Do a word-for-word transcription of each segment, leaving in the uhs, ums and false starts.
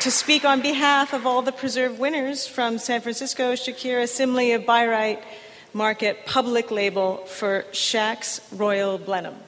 to speak on behalf of all the preserve winners from San Francisco, Shakira Simley of Bi-Rite Market Public Label for Shaq's Royal Blenheim.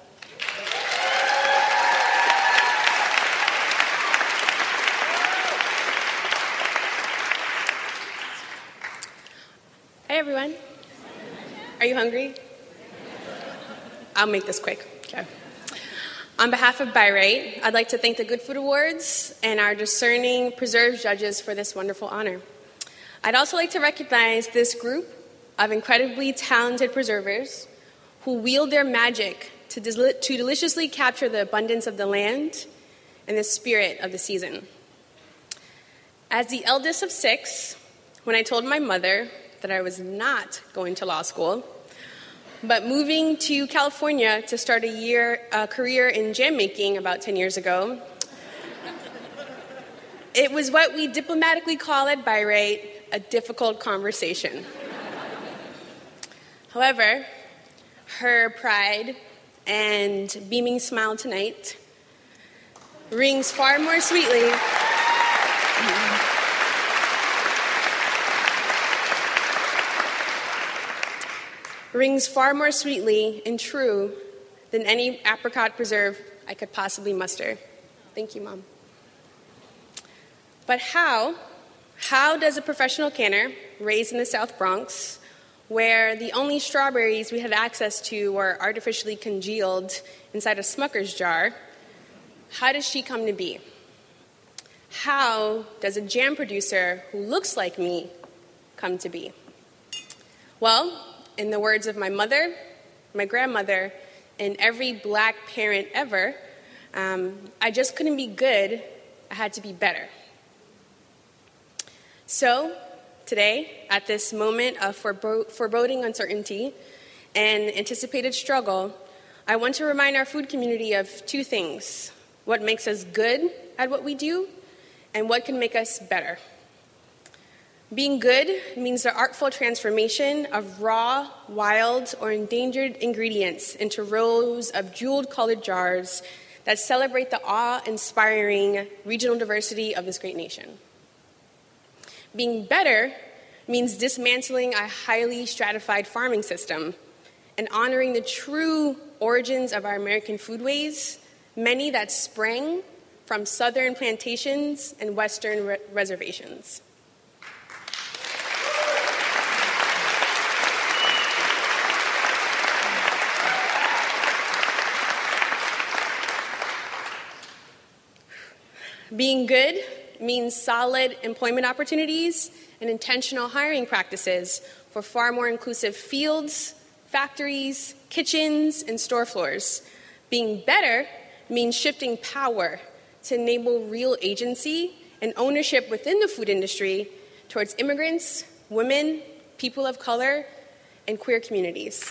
Hi, everyone. Are you hungry? I'll make this quick. Okay. On behalf of Bi-Rite, I'd like to thank the Good Food Awards and our discerning preserve judges for this wonderful honor. I'd also like to recognize this group of incredibly talented preservers who wield their magic to, del- to deliciously capture the abundance of the land and the spirit of the season. As the eldest of six, when I told my mother that I was not going to law school, but moving to California to start a year a career in jam making about ten years ago, it was what we diplomatically call at Bi-Rite a difficult conversation. However, her pride and beaming smile tonight rings far more sweetly rings far more sweetly and true than any apricot preserve I could possibly muster. Thank you, Mom. But how, how does a professional canner raised in the South Bronx, where the only strawberries we had access to were artificially congealed inside a Smucker's jar, how does she come to be? How does a jam producer who looks like me come to be? Well, in the words of my mother, my grandmother, and every black parent ever, um, I just couldn't be good, I had to be better. So, today, at this moment of forebo- foreboding uncertainty and anticipated struggle, I want to remind our food community of two things: what makes us good at what we do, and what can make us better. Being good means the artful transformation of raw, wild, or endangered ingredients into rows of jeweled-colored jars that celebrate the awe-inspiring regional diversity of this great nation. Being better means dismantling a highly stratified farming system and honoring the true origins of our American foodways, many that sprang from southern plantations and western re- reservations. Being good means solid employment opportunities and intentional hiring practices for far more inclusive fields, factories, kitchens, and store floors. Being better means shifting power to enable real agency and ownership within the food industry towards immigrants, women, people of color, and queer communities.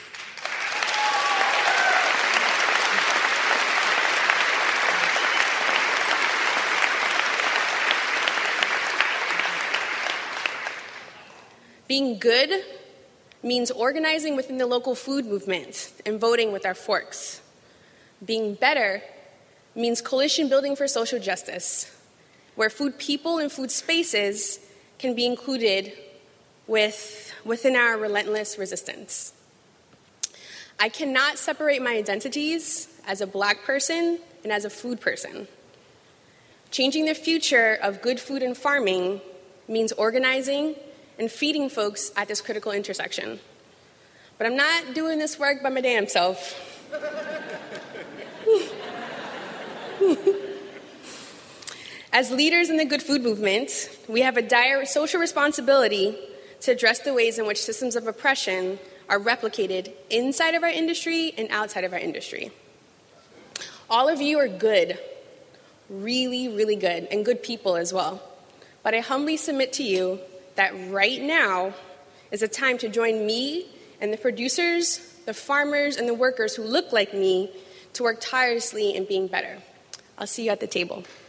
Being good means organizing within the local food movement and voting with our forks. Being better means coalition building for social justice, where food people and food spaces can be included with, within our relentless resistance. I cannot separate my identities as a Black person and as a food person. Changing the future of good food and farming means organizing and feeding folks at this critical intersection. But I'm not doing this work by my damn self. As leaders in the good food movement, we have a dire social responsibility to address the ways in which systems of oppression are replicated inside of our industry and outside of our industry. All of you are good, really, really good, and good people as well. But I humbly submit to you that right now is a time to join me and the producers, the farmers, and the workers who look like me to work tirelessly in being better. I'll see you at the table.